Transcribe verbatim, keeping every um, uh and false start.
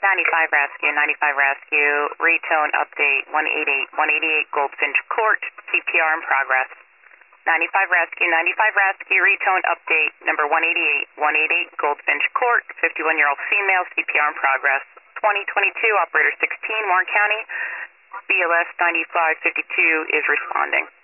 ninety-five Rescue, ninety-five Rescue, retone update one eighty-eight, one eighty-eight Goldfinch Court, C P R in progress. ninety-five Rescue, ninety-five Rescue, retone update number one eighty-eight, one eighty-eight Goldfinch Court, fifty-one-year-old female, C P R in progress. twenty twenty-two, operator sixteen, Warren County, B L S ninety-five fifty-two is responding.